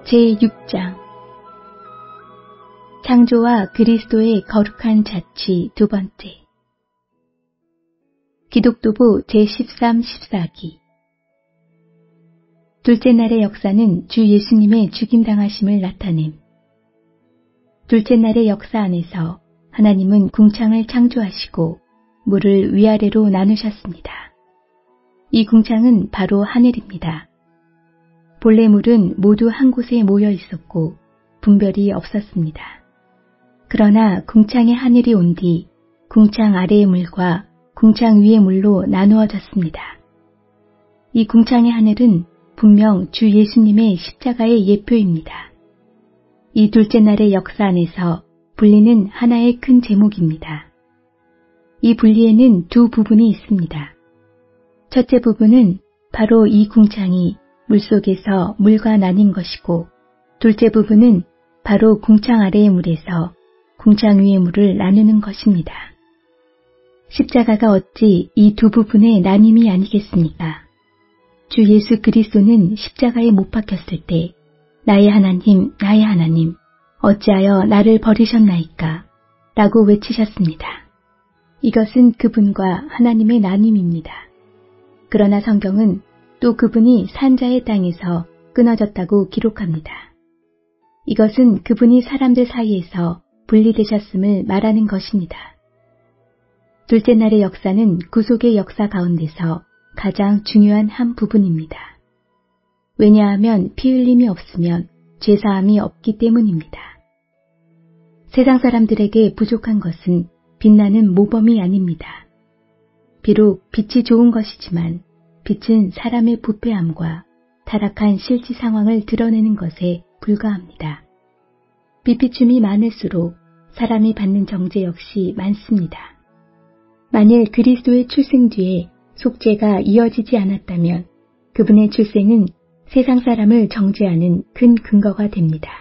제6장 창조와 그리스도의 거룩한 자취 두 번째 기독도부 제13, 14기 둘째 날의 역사는 주 예수님의 죽임당하심을 나타냄. 둘째 날의 역사 안에서 하나님은 궁창을 창조하시고 물을 위아래로 나누셨습니다. 이 궁창은 바로 하늘입니다. 본래 물은 모두 한 곳에 모여 있었고 분별이 없었습니다. 그러나 궁창의 하늘이 온 뒤 궁창 아래의 물과 궁창 위의 물로 나누어졌습니다. 이 궁창의 하늘은 분명 주 예수님의 십자가의 예표입니다. 이 둘째 날의 역사 안에서 분리는 하나의 큰 제목입니다. 이 분리에는 두 부분이 있습니다. 첫째 부분은 바로 이 궁창이 물속에서 물과 나뉜 것이고, 둘째 부분은 바로 궁창 아래의 물에서 궁창 위의 물을 나누는 것입니다. 십자가가 어찌 이 두 부분의 나눔이 아니겠습니까? 주 예수 그리스도는 십자가에 못 박혔을 때 나의 하나님, 나의 하나님, 어찌하여 나를 버리셨나이까? 라고 외치셨습니다. 이것은 그분과 하나님의 나눔입니다. 그러나 성경은 또 그분이 산자의 땅에서 끊어졌다고 기록합니다. 이것은 그분이 사람들 사이에서 분리되셨음을 말하는 것입니다. 둘째 날의 역사는 구속의 역사 가운데서 가장 중요한 한 부분입니다. 왜냐하면 피 흘림이 없으면 죄사함이 없기 때문입니다. 세상 사람들에게 부족한 것은 빛나는 모범이 아닙니다. 비록 빛이 좋은 것이지만 빛은 사람의 부패함과 타락한 실지 상황을 드러내는 것에 불과합니다. 빛비춤이 많을수록 사람이 받는 정죄 역시 많습니다. 만일 그리스도의 출생 뒤에 속죄가 이어지지 않았다면 그분의 출생은 세상 사람을 정죄하는 큰 근거가 됩니다.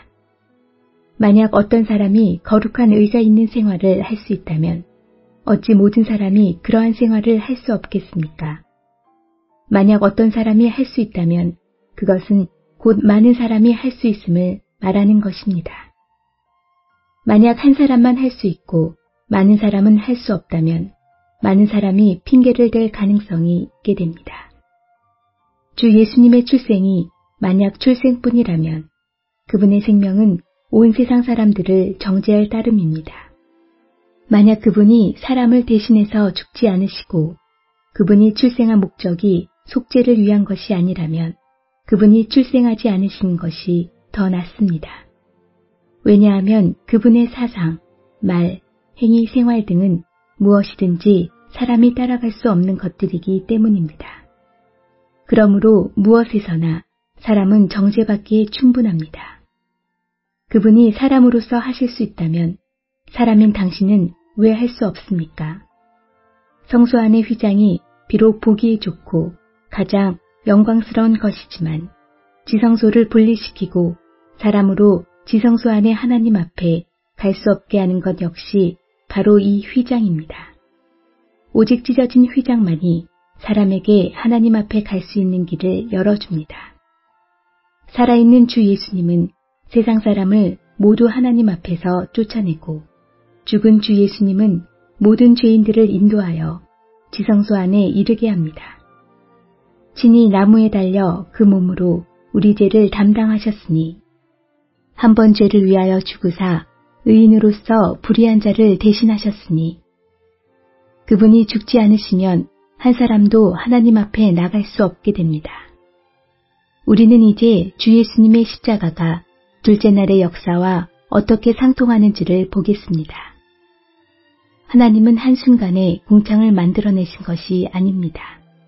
만약 어떤 사람이 거룩한 의자 있는 생활을 할 수 있다면 어찌 모든 사람이 그러한 생활을 할 수 없겠습니까? 만약 어떤 사람이 할 수 있다면 그것은 곧 많은 사람이 할 수 있음을 말하는 것입니다. 만약 한 사람만 할 수 있고 많은 사람은 할 수 없다면 많은 사람이 핑계를 댈 가능성이 있게 됩니다. 주 예수님의 출생이 만약 출생뿐이라면 그분의 생명은 온 세상 사람들을 정죄할 따름입니다. 만약 그분이 사람을 대신해서 죽지 않으시고 그분이 출생한 목적이 속죄를 위한 것이 아니라면 그분이 출생하지 않으신 것이 더 낫습니다. 왜냐하면 그분의 사상, 말, 행위, 생활 등은 무엇이든지 사람이 따라갈 수 없는 것들이기 때문입니다. 그러므로 무엇에서나 사람은 정죄받기에 충분합니다. 그분이 사람으로서 하실 수 있다면 사람인 당신은 왜 할 수 없습니까? 성소 안의 휘장이 비록 보기에 좋고 가장 영광스러운 것이지만 지성소를 분리시키고 사람으로 지성소 안의 하나님 앞에 갈 수 없게 하는 것 역시 바로 이 휘장입니다. 오직 찢어진 휘장만이 사람에게 하나님 앞에 갈 수 있는 길을 열어줍니다. 살아있는 주 예수님은 세상 사람을 모두 하나님 앞에서 쫓아내고 죽은 주 예수님은 모든 죄인들을 인도하여 지성소 안에 이르게 합니다. 친히 나무에 달려 그 몸으로 우리 죄를 담당하셨으니 한 번 죄를 위하여 죽으사 의인으로서 불의한 자를 대신하셨으니 그분이 죽지 않으시면 한 사람도 하나님 앞에 나갈 수 없게 됩니다. 우리는 이제 주 예수님의 십자가가 둘째 날의 역사와 어떻게 상통하는지를 보겠습니다. 하나님은 한순간에 궁창을 만들어내신 것이 아닙니다.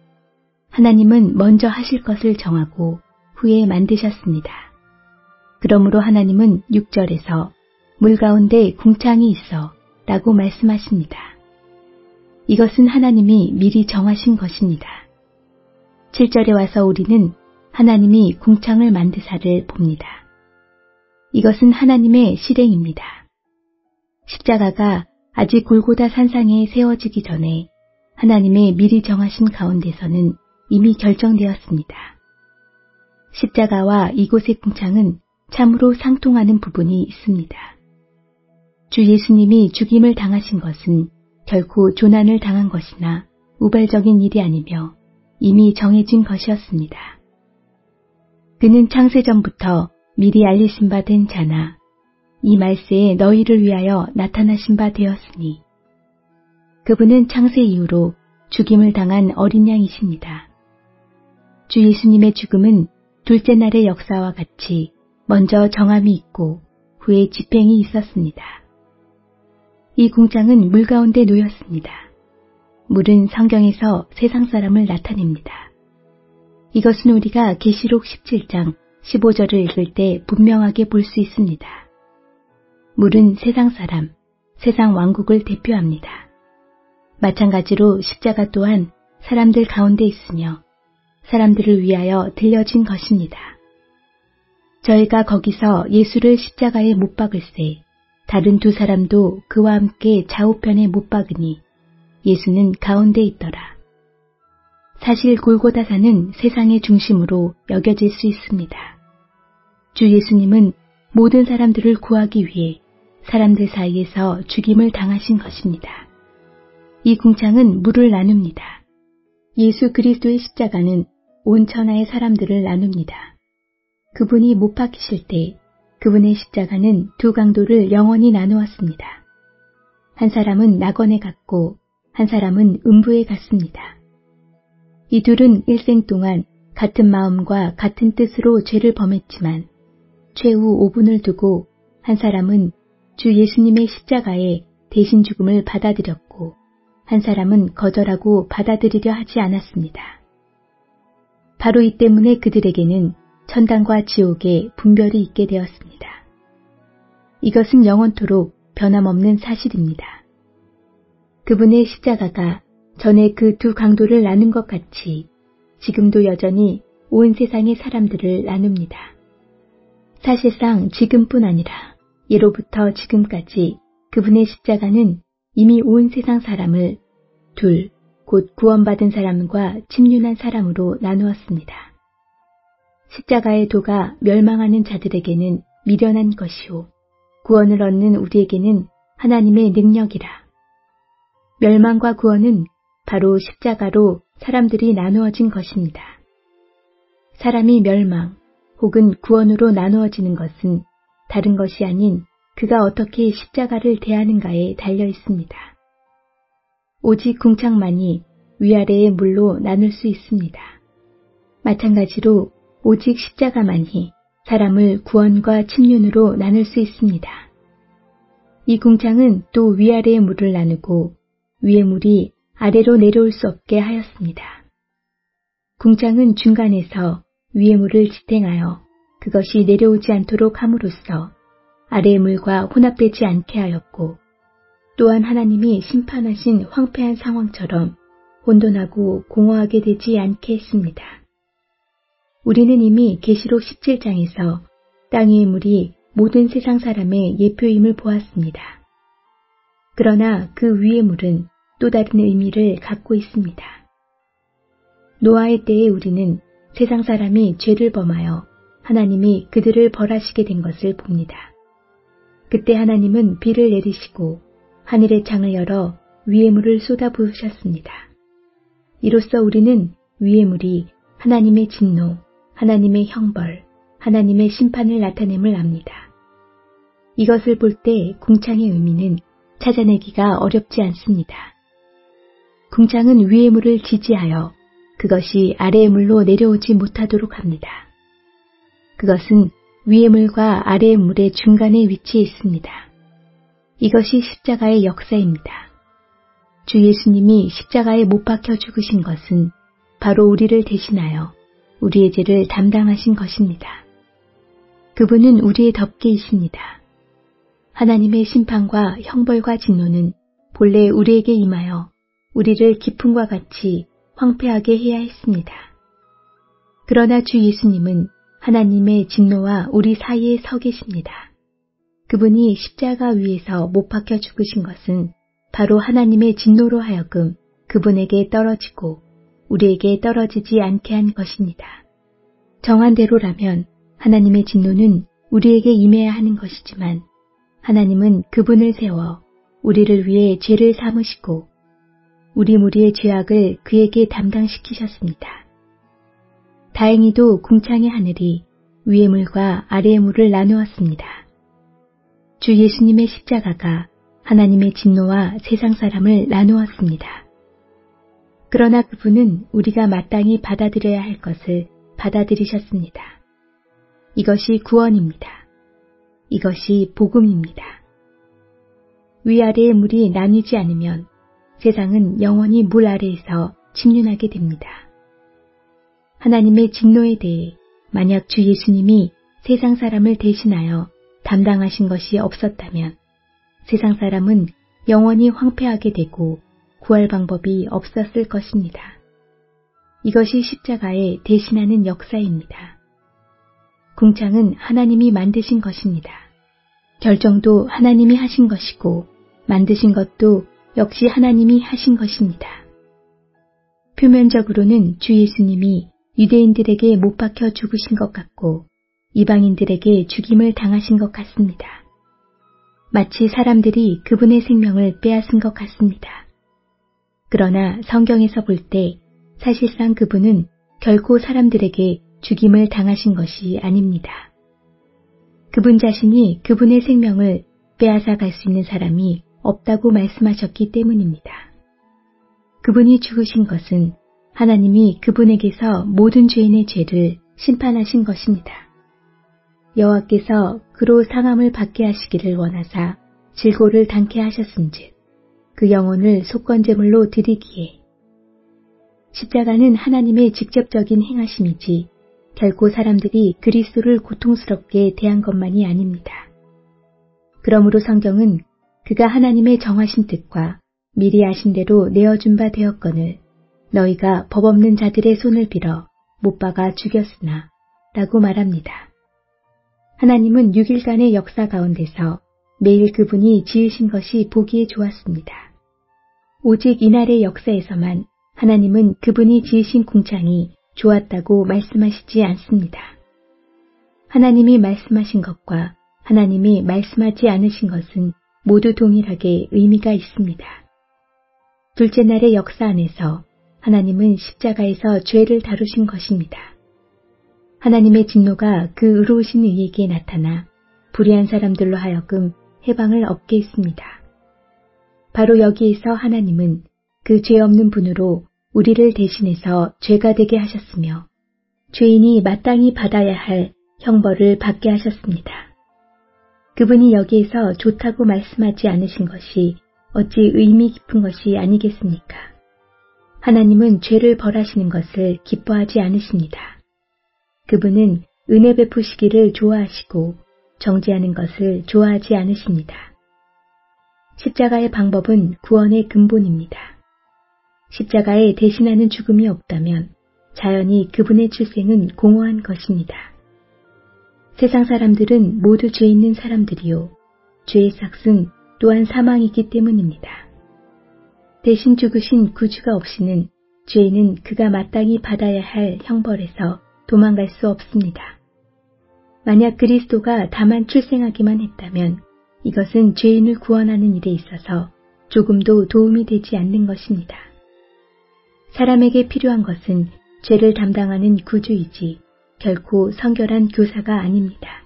하나님은 먼저 하실 것을 정하고 후에 만드셨습니다. 그러므로 하나님은 6절에서 물 가운데 궁창이 있어 라고 말씀하십니다. 이것은 하나님이 미리 정하신 것입니다. 7절에 와서 우리는 하나님이 궁창을 만드사를 봅니다. 이것은 하나님의 실행입니다. 십자가가 아직 골고다 산상에 세워지기 전에 하나님의 미리 정하신 가운데서는 이미 결정되었습니다. 십자가와 이곳의 궁창은 참으로 상통하는 부분이 있습니다. 주 예수님이 죽임을 당하신 것은 결코 조난을 당한 것이나 우발적인 일이 아니며 이미 정해진 것이었습니다. 그는 창세전부터 미리 알리신 바 된 자나 이 말세에 너희를 위하여 나타나신 바 되었으니 그분은 창세 이후로 죽임을 당한 어린 양이십니다. 주 예수님의 죽음은 둘째 날의 역사와 같이 먼저 정함이 있고 후에 집행이 있었습니다. 이 궁창은 물 가운데 놓였습니다. 물은 성경에서 세상 사람을 나타냅니다. 이것은 우리가 계시록 17장 15절을 읽을 때 분명하게 볼 수 있습니다. 물은 세상 사람, 세상 왕국을 대표합니다. 마찬가지로 십자가 또한 사람들 가운데 있으며 사람들을 위하여 들려진 것입니다. 저희가 거기서 예수를 십자가에 못 박을세 다른 두 사람도 그와 함께 좌우편에 못 박으니 예수는 가운데 있더라. 사실 골고다산은 세상의 중심으로 여겨질 수 있습니다. 주 예수님은 모든 사람들을 구하기 위해 사람들 사이에서 죽임을 당하신 것입니다. 이 궁창은 물을 나눕니다. 예수 그리스도의 십자가는 온 천하의 사람들을 나눕니다. 그분이 못 박히실 때 그분의 십자가는 두 강도를 영원히 나누었습니다. 한 사람은 낙원에 갔고 한 사람은 음부에 갔습니다. 이 둘은 일생 동안 같은 마음과 같은 뜻으로 죄를 범했지만 최후 5분을 두고 한 사람은 주 예수님의 십자가에 대신 죽음을 받아들였고 한 사람은 거절하고 받아들이려 하지 않았습니다. 바로 이 때문에 그들에게는 천당과 지옥의 분별이 있게 되었습니다. 이것은 영원토록 변함없는 사실입니다. 그분의 십자가가 전에 그 두 강도를 나눈 것 같이 지금도 여전히 온 세상의 사람들을 나눕니다. 사실상 지금뿐 아니라 예로부터 지금까지 그분의 십자가는 이미 온 세상 사람을 둘, 곧 구원받은 사람과 침륜한 사람으로 나누었습니다. 십자가의 도가 멸망하는 자들에게는 미련한 것이요 구원을 얻는 우리에게는 하나님의 능력이라. 멸망과 구원은 바로 십자가로 사람들이 나누어진 것입니다. 사람이 멸망 혹은 구원으로 나누어지는 것은 다른 것이 아닌 그가 어떻게 십자가를 대하는가에 달려 있습니다. 오직 궁창만이 위아래의 물로 나눌 수 있습니다. 마찬가지로 오직 십자가만이 사람을 구원과 침륜으로 나눌 수 있습니다. 이 궁창은 또 위아래의 물을 나누고 위의 물이 아래로 내려올 수 없게 하였습니다. 궁창은 중간에서 위의 물을 지탱하여 그것이 내려오지 않도록 함으로써 아래의 물과 혼합되지 않게 하였고 또한 하나님이 심판하신 황폐한 상황처럼 혼돈하고 공허하게 되지 않게 했습니다. 우리는 이미 계시록 17장에서 땅 위의 물이 모든 세상 사람의 예표임을 보았습니다. 그러나 그 위의 물은 또 다른 의미를 갖고 있습니다. 노아의 때에 우리는 세상 사람이 죄를 범하여 하나님이 그들을 벌하시게 된 것을 봅니다. 그때 하나님은 비를 내리시고 하늘의 창을 열어 위의 물을 쏟아부으셨습니다. 이로써 우리는 위의 물이 하나님의 진노, 하나님의 형벌, 하나님의 심판을 나타냄을 압니다. 이것을 볼 때 궁창의 의미는 찾아내기가 어렵지 않습니다. 궁창은 위의 물을 지지하여 그것이 아래의 물로 내려오지 못하도록 합니다. 그것은 위의 물과 아래의 물의 중간에 위치해 있습니다. 이것이 십자가의 역사입니다. 주 예수님이 십자가에 못 박혀 죽으신 것은 바로 우리를 대신하여 우리의 죄를 담당하신 것입니다. 그분은 우리의 덮개이십니다. 하나님의 심판과 형벌과 진노는 본래 우리에게 임하여 우리를 기쁨과 같이 황폐하게 해야 했습니다. 그러나 주 예수님은 하나님의 진노와 우리 사이에 서 계십니다. 그분이 십자가 위에서 못 박혀 죽으신 것은 바로 하나님의 진노로 하여금 그분에게 떨어지고 우리에게 떨어지지 않게 한 것입니다. 정한 대로라면 하나님의 진노는 우리에게 임해야 하는 것이지만 하나님은 그분을 세워 우리를 위해 죄를 삼으시고 우리 무리의 죄악을 그에게 담당시키셨습니다. 다행히도 궁창의 하늘이 위의 물과 아래의 물을 나누었습니다. 주 예수님의 십자가가 하나님의 진노와 세상 사람을 나누었습니다. 그러나 그분은 우리가 마땅히 받아들여야 할 것을 받아들이셨습니다. 이것이 구원입니다. 이것이 복음입니다. 위아래의 물이 나뉘지 않으면 세상은 영원히 물 아래에서 침륜하게 됩니다. 하나님의 진노에 대해 만약 주 예수님이 세상 사람을 대신하여 담당하신 것이 없었다면 세상 사람은 영원히 황폐하게 되고 구할 방법이 없었을 것입니다. 이것이 십자가에 대신하는 역사입니다. 궁창은 하나님이 만드신 것입니다. 결정도 하나님이 하신 것이고 만드신 것도 역시 하나님이 하신 것입니다. 표면적으로는 주 예수님이 유대인들에게 못 박혀 죽으신 것 같고 이방인들에게 죽임을 당하신 것 같습니다. 마치 사람들이 그분의 생명을 빼앗은 것 같습니다. 그러나 성경에서 볼 때 사실상 그분은 결코 사람들에게 죽임을 당하신 것이 아닙니다. 그분 자신이 그분의 생명을 빼앗아 갈 수 있는 사람이 없다고 말씀하셨기 때문입니다. 그분이 죽으신 것은 하나님이 그분에게서 모든 죄인의 죄를 심판하신 것입니다. 여호와께서 그로 상함을 받게 하시기를 원하사 질고를 당케 하셨은즉 그 영혼을 속건제물로 드리기에 십자가는 하나님의 직접적인 행하심이지 결코 사람들이 그리스도를 고통스럽게 대한 것만이 아닙니다. 그러므로 성경은 그가 하나님의 정하신 뜻과 미리 아신 대로 내어준 바 되었거늘 너희가 법 없는 자들의 손을 빌어 못 박아 죽였으나 라고 말합니다. 하나님은 6일간의 역사 가운데서 매일 그분이 지으신 것이 보기에 좋았습니다. 오직 이날의 역사에서만 하나님은 그분이 지으신 궁창이 좋았다고 말씀하시지 않습니다. 하나님이 말씀하신 것과 하나님이 말씀하지 않으신 것은 모두 동일하게 의미가 있습니다. 둘째 날의 역사 안에서 하나님은 십자가에서 죄를 다루신 것입니다. 하나님의 진노가 그 의로우신 이에게 나타나 불의한 사람들로 하여금 해방을 얻게 했습니다. 바로 여기에서 하나님은 그 죄 없는 분으로 우리를 대신해서 죄가 되게 하셨으며 죄인이 마땅히 받아야 할 형벌을 받게 하셨습니다. 그분이 여기에서 좋다고 말씀하지 않으신 것이 어찌 의미 깊은 것이 아니겠습니까? 하나님은 죄를 벌하시는 것을 기뻐하지 않으십니다. 그분은 은혜 베푸시기를 좋아하시고 정죄하는 것을 좋아하지 않으십니다. 십자가의 방법은 구원의 근본입니다. 십자가에 대신하는 죽음이 없다면 자연히 그분의 출생은 공허한 것입니다. 세상 사람들은 모두 죄 있는 사람들이요 죄의 삭은 또한 사망이기 때문입니다. 대신 죽으신 구주가 없이는 죄인은 그가 마땅히 받아야 할 형벌에서 도망갈 수 없습니다. 만약 그리스도가 다만 출생하기만 했다면 이것은 죄인을 구원하는 일에 있어서 조금도 도움이 되지 않는 것입니다. 사람에게 필요한 것은 죄를 담당하는 구주이지 결코 성결한 교사가 아닙니다.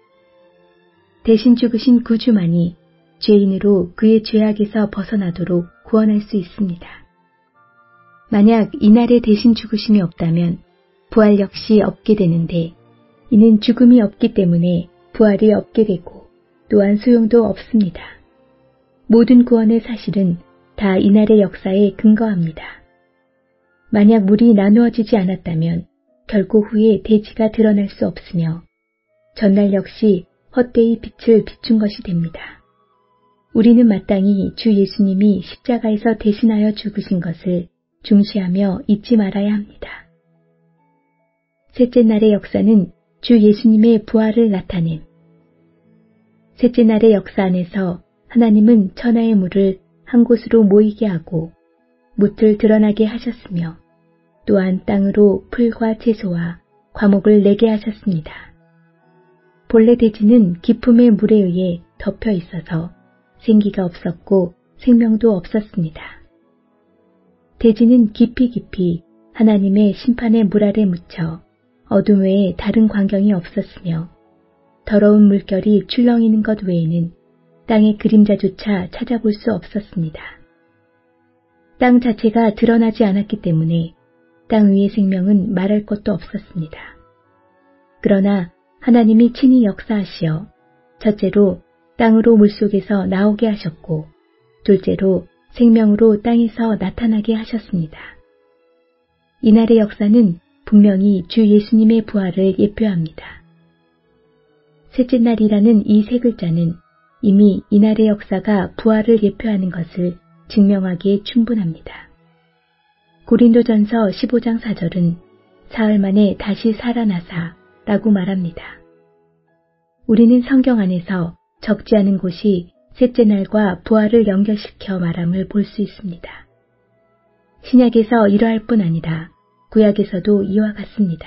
대신 죽으신 구주만이 죄인으로 그의 죄악에서 벗어나도록 구원할 수 있습니다. 만약 이날에 대신 죽으심이 없다면 부활 역시 없게 되는데 이는 죽음이 없기 때문에 부활이 없게 되고 또한 소용도 없습니다. 모든 구원의 사실은 다 이날의 역사에 근거합니다. 만약 물이 나누어지지 않았다면 결코 후에 대지가 드러날 수 없으며 전날 역시 헛되이 빛을 비춘 것이 됩니다. 우리는 마땅히 주 예수님이 십자가에서 대신하여 죽으신 것을 중시하며 잊지 말아야 합니다. 셋째 날의 역사는 주 예수님의 부활을 나타냄. 셋째 날의 역사 안에서 하나님은 천하의 물을 한 곳으로 모이게 하고 뭇을 드러나게 하셨으며 또한 땅으로 풀과 채소와 과목을 내게 하셨습니다. 본래 대지는 깊음의 물에 의해 덮여 있어서 생기가 없었고 생명도 없었습니다. 대지는 깊이 하나님의 심판의 물 아래 묻혀 어둠 외에 다른 광경이 없었으며 더러운 물결이 출렁이는 것 외에는 땅의 그림자조차 찾아볼 수 없었습니다. 땅 자체가 드러나지 않았기 때문에 땅 위의 생명은 말할 것도 없었습니다. 그러나 하나님이 친히 역사하시어 첫째로 땅으로 물속에서 나오게 하셨고 둘째로 생명으로 땅에서 나타나게 하셨습니다. 이날의 역사는 분명히 주 예수님의 부활을 예표합니다. 셋째 날이라는 이 세 글자는 이미 이날의 역사가 부활을 예표하는 것을 증명하기에 충분합니다. 고린도전서 15장 4절은 사흘 만에 다시 살아나사 라고 말합니다. 우리는 성경 안에서 적지 않은 곳이 셋째 날과 부활을 연결시켜 말함을 볼 수 있습니다. 신약에서 이러할 뿐 아니라 구약에서도 이와 같습니다.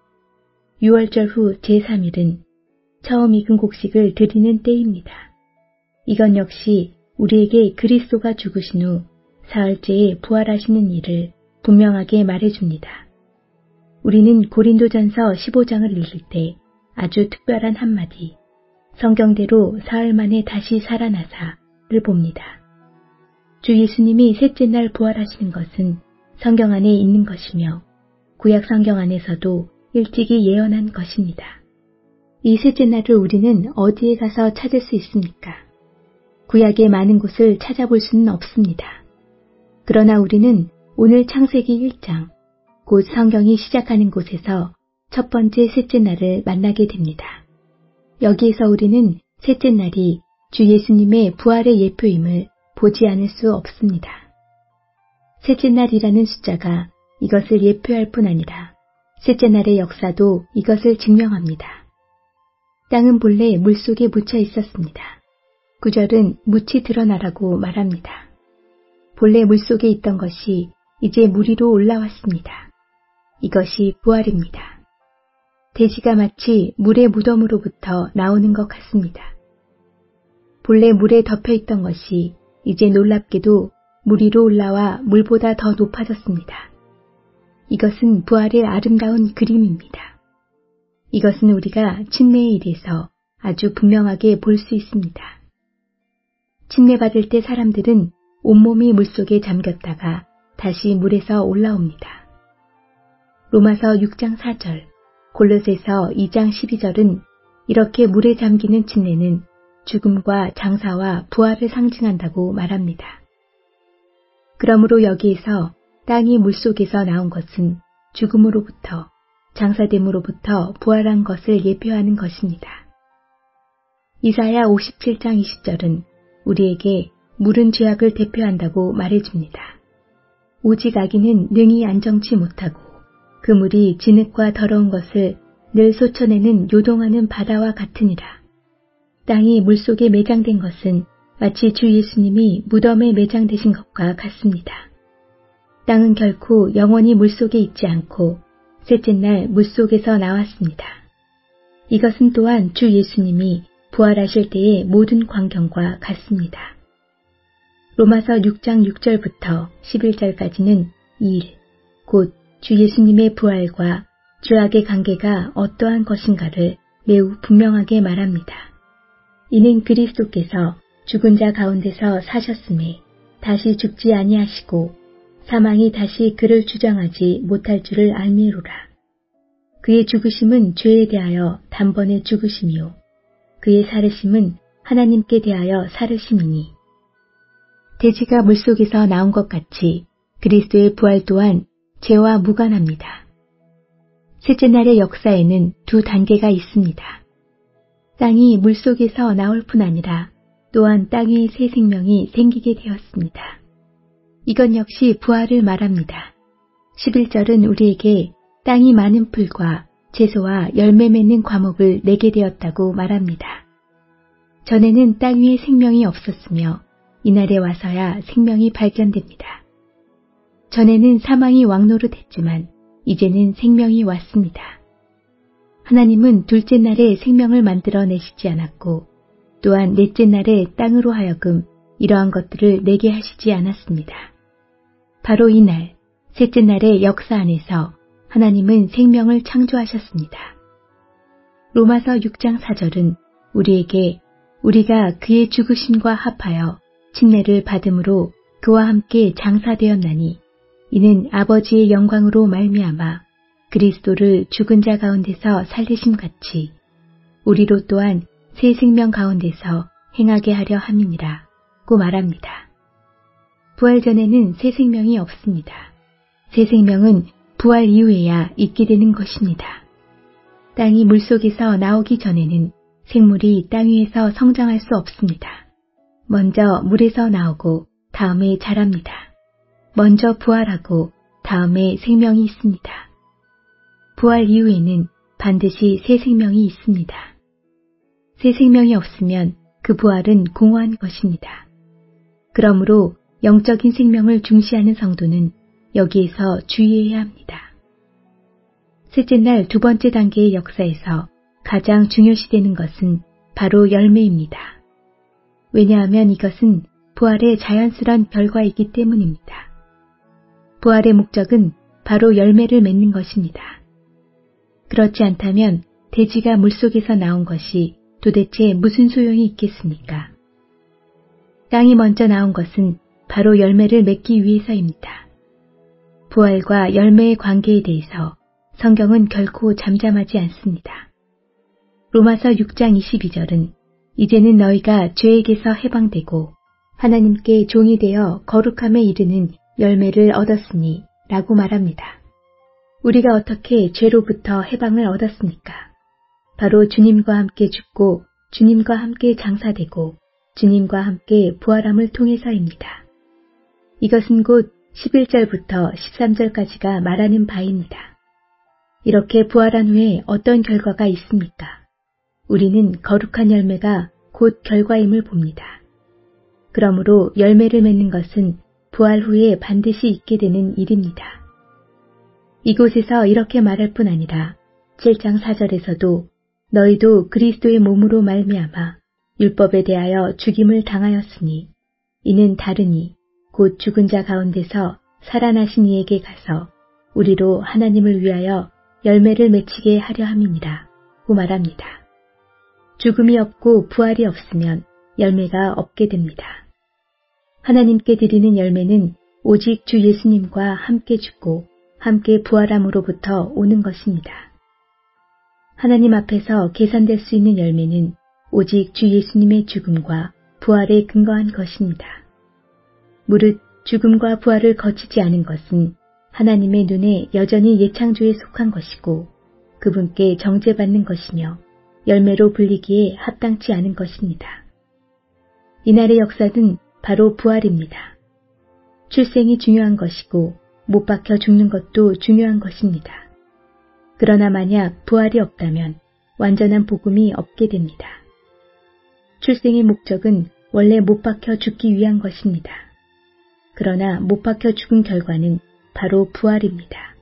유월절 후 제3일은 처음 익은 곡식을 드리는 때입니다. 이건 역시 우리에게 그리스도가 죽으신 후 사흘째에 부활하시는 일을 분명하게 말해줍니다. 우리는 고린도전서 15장을 읽을 때 아주 특별한 한마디, 성경대로 사흘 만에 다시 살아나사를 봅니다. 주 예수님이 셋째 날 부활하시는 것은 성경 안에 있는 것이며 구약 성경 안에서도 일찍이 예언한 것입니다. 이 셋째 날을 우리는 어디에 가서 찾을 수 있습니까? 구약의 많은 곳을 찾아볼 수는 없습니다. 그러나 우리는 오늘 창세기 1장, 곧 성경이 시작하는 곳에서 첫 번째 셋째 날을 만나게 됩니다. 여기에서 우리는 셋째 날이 주 예수님의 부활의 예표임을 보지 않을 수 없습니다. 셋째 날이라는 숫자가 이것을 예표할 뿐 아니라 셋째 날의 역사도 이것을 증명합니다. 땅은 본래 물속에 묻혀 있었습니다. 9절은 묻히 드러나라고 말합니다. 본래 물속에 있던 것이 이제 물 위로 올라왔습니다. 이것이 부활입니다. 대지가 마치 물의 무덤으로부터 나오는 것 같습니다. 본래 물에 덮여 있던 것이 이제 놀랍게도 물 위로 올라와 물보다 더 높아졌습니다. 이것은 부활의 아름다운 그림입니다. 이것은 우리가 침례의 일에서 아주 분명하게 볼 수 있습니다. 침례받을 때 사람들은 온몸이 물속에 잠겼다가 다시 물에서 올라옵니다. 로마서 6장 4절, 골로새서 2장 12절은 이렇게 물에 잠기는 침례는 죽음과 장사와 부활을 상징한다고 말합니다. 그러므로 여기에서 땅이 물속에서 나온 것은 죽음으로부터 장사됨으로부터 부활한 것을 예표하는 것입니다. 이사야 57장 20절은 우리에게 물은 죄악을 대표한다고 말해줍니다. 오직 악인은 능히 안정치 못하고 그 물이 진흙과 더러운 것을 늘 솟쳐내는 요동하는 바다와 같으니라. 땅이 물속에 매장된 것은 마치 주 예수님이 무덤에 매장되신 것과 같습니다. 땅은 결코 영원히 물속에 있지 않고 셋째 날 물속에서 나왔습니다. 이것은 또한 주 예수님이 부활하실 때의 모든 광경과 같습니다. 로마서 6장 6절부터 11절까지는 이 일, 곧 주 예수님의 부활과 죄악의 관계가 어떠한 것인가를 매우 분명하게 말합니다. 이는 그리스도께서 죽은 자 가운데서 사셨음에 다시 죽지 아니하시고 사망이 다시 그를 주장하지 못할 줄을 알미로라. 그의 죽으심은 죄에 대하여 단번에 죽으심이요 그의 살으심은 하나님께 대하여 살으심이니. 돼지가 물속에서 나온 것 같이 그리스도의 부활 또한 죄와 무관합니다. 셋째 날의 역사에는 두 단계가 있습니다. 땅이 물속에서 나올 뿐 아니라 또한 땅 위에 새 생명이 생기게 되었습니다. 이건 역시 부활을 말합니다. 11절은 우리에게 땅이 많은 풀과 채소와 열매 맺는 과목을 내게 되었다고 말합니다. 전에는 땅 위에 생명이 없었으며 이날에 와서야 생명이 발견됩니다. 전에는 사망이 왕노릇했지만 이제는 생명이 왔습니다. 하나님은 둘째 날에 생명을 만들어내시지 않았고 또한 넷째 날에 땅으로 하여금 이러한 것들을 내게 하시지 않았습니다. 바로 이날, 셋째 날의 역사 안에서 하나님은 생명을 창조하셨습니다. 로마서 6장 4절은 우리에게 우리가 그의 죽으심과 합하여 침례를 받음으로 그와 함께 장사되었나니 이는 아버지의 영광으로 말미암아 그리스도를 죽은 자 가운데서 살리심 같이 우리로 또한 새 생명 가운데서 행하게 하려 함이니라 고 말합니다. 부활 전에는 새 생명이 없습니다. 새 생명은 부활 이후에야 있게 되는 것입니다. 땅이 물속에서 나오기 전에는 생물이 땅 위에서 성장할 수 없습니다. 먼저 물에서 나오고 다음에 자랍니다. 먼저 부활하고 다음에 생명이 있습니다. 부활 이후에는 반드시 새 생명이 있습니다. 새 생명이 없으면 그 부활은 공허한 것입니다. 그러므로 영적인 생명을 중시하는 성도는 여기에서 주의해야 합니다. 셋째 날 두 번째 단계의 역사에서 가장 중요시되는 것은 바로 열매입니다. 왜냐하면 이것은 부활의 자연스러운 결과이기 때문입니다. 부활의 목적은 바로 열매를 맺는 것입니다. 그렇지 않다면 돼지가 물속에서 나온 것이 도대체 무슨 소용이 있겠습니까? 땅이 먼저 나온 것은 바로 열매를 맺기 위해서입니다. 부활과 열매의 관계에 대해서 성경은 결코 잠잠하지 않습니다. 로마서 6장 22절은 이제는 너희가 죄에게서 해방되고 하나님께 종이 되어 거룩함에 이르는 열매를 얻었으니 라고 말합니다. 우리가 어떻게 죄로부터 해방을 얻었습니까? 바로 주님과 함께 죽고 주님과 함께 장사되고 주님과 함께 부활함을 통해서입니다. 이것은 곧 11절부터 13절까지가 말하는 바입니다. 이렇게 부활한 후에 어떤 결과가 있습니까? 우리는 거룩한 열매가 곧 결과임을 봅니다. 그러므로 열매를 맺는 것은 부활 후에 반드시 있게 되는 일입니다. 이곳에서 이렇게 말할 뿐 아니라 7장 4절에서도 너희도 그리스도의 몸으로 말미암아 율법에 대하여 죽임을 당하였으니 이는 다르니 곧 죽은 자 가운데서 살아나신 이에게 가서 우리로 하나님을 위하여 열매를 맺히게 하려 함이니라 고 말합니다. 죽음이 없고 부활이 없으면 열매가 없게 됩니다. 하나님께 드리는 열매는 오직 주 예수님과 함께 죽고 함께 부활함으로부터 오는 것입니다. 하나님 앞에서 계산될 수 있는 열매는 오직 주 예수님의 죽음과 부활에 근거한 것입니다. 무릇 죽음과 부활을 거치지 않은 것은 하나님의 눈에 여전히 예창조에 속한 것이고 그분께 정죄받는 것이며 열매로 불리기에 합당치 않은 것입니다. 이날의 역사는 바로 부활입니다. 출생이 중요한 것이고 못 박혀 죽는 것도 중요한 것입니다. 그러나 만약 부활이 없다면 완전한 복음이 없게 됩니다. 출생의 목적은 원래 못 박혀 죽기 위한 것입니다. 그러나 못 박혀 죽은 결과는 바로 부활입니다.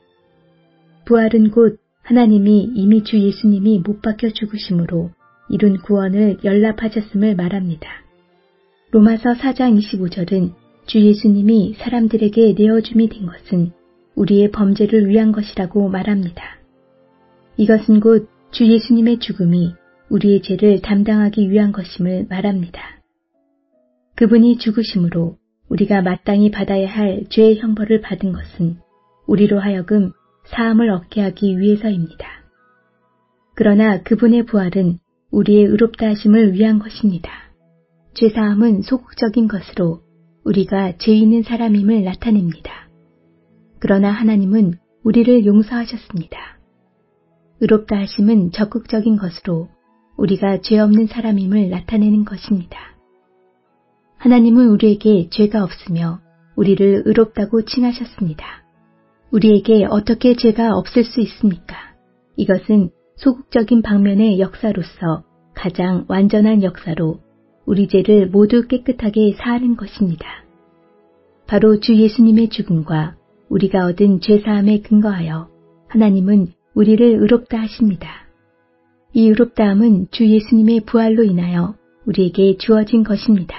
부활은 곧 하나님이 이미 주 예수님이 못 박혀 죽으심으로 이룬 구원을 연락하셨음을 말합니다. 로마서 4장 25절은 주 예수님이 사람들에게 내어줌이 된 것은 우리의 범죄를 위한 것이라고 말합니다. 이것은 곧 주 예수님의 죽음이 우리의 죄를 담당하기 위한 것임을 말합니다. 그분이 죽으심으로 우리가 마땅히 받아야 할 죄의 형벌을 받은 것은 우리로 하여금 사함을 얻게 하기 위해서입니다. 그러나 그분의 부활은 우리의 의롭다 하심을 위한 것입니다. 죄사함은 소극적인 것으로 우리가 죄 있는 사람임을 나타냅니다. 그러나 하나님은 우리를 용서하셨습니다. 의롭다 하심은 적극적인 것으로 우리가 죄 없는 사람임을 나타내는 것입니다. 하나님은 우리에게 죄가 없으며 우리를 의롭다고 칭하셨습니다. 우리에게 어떻게 죄가 없을 수 있습니까? 이것은 소극적인 방면의 역사로서 가장 완전한 역사로 우리 죄를 모두 깨끗하게 사하는 것입니다. 바로 주 예수님의 죽음과 우리가 얻은 죄사함에 근거하여 하나님은 우리를 의롭다 하십니다. 이 의롭다함은 주 예수님의 부활로 인하여 우리에게 주어진 것입니다.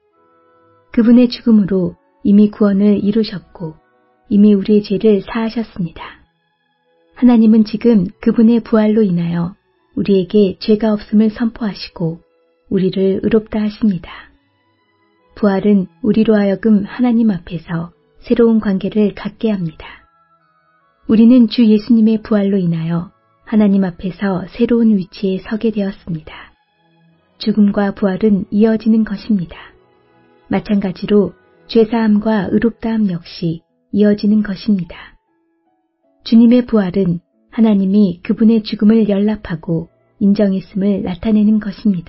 그분의 죽음으로 이미 구원을 이루셨고 이미 우리의 죄를 사하셨습니다. 하나님은 지금 그분의 부활로 인하여 우리에게 죄가 없음을 선포하시고 우리를 의롭다 하십니다. 부활은 우리로 하여금 하나님 앞에서 새로운 관계를 갖게 합니다. 우리는 주 예수님의 부활로 인하여 하나님 앞에서 새로운 위치에 서게 되었습니다. 죽음과 부활은 이어지는 것입니다. 마찬가지로 죄사함과 의롭다함 역시 이어지는 것입니다. 주님의 부활은 하나님이 그분의 죽음을 연락하고 인정했음을 나타내는 것입니다.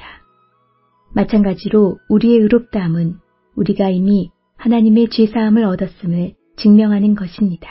마찬가지로 우리의 의롭다함은 우리가 이미 하나님의 죄사함을 얻었음을 증명하는 것입니다.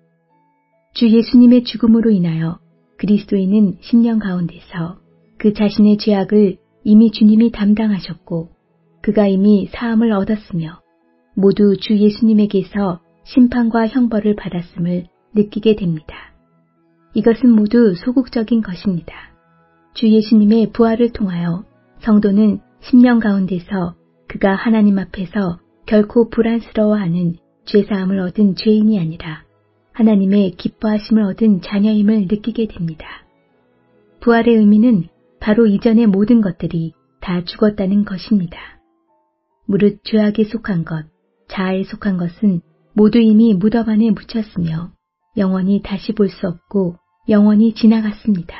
주 예수님의 죽음으로 인하여 그리스도인은 심령 가운데서 그 자신의 죄악을 이미 주님이 담당하셨고 그가 이미 사함을 얻었으며 모두 주 예수님에게서 심판과 형벌을 받았음을 느끼게 됩니다. 이것은 모두 소극적인 것입니다. 주 예수님의 부활을 통하여 성도는 심령 가운데서 그가 하나님 앞에서 결코 불안스러워하는 죄사함을 얻은 죄인이 아니라 하나님의 기뻐하심을 얻은 자녀임을 느끼게 됩니다. 부활의 의미는 바로 이전의 모든 것들이 다 죽었다는 것입니다. 무릇 죄악에 속한 것, 자아에 속한 것은 모두 이미 무덤 안에 묻혔으며 영원히 다시 볼 수 없고 영원히 지나갔습니다.